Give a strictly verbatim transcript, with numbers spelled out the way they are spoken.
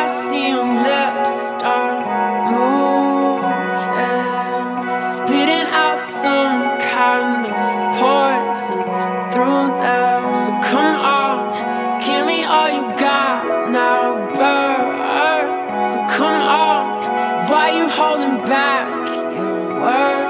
I see your lips start moving, spitting out some kind of poison through them. So come on, give me all you got now, bird. So come on, why you holding back your words?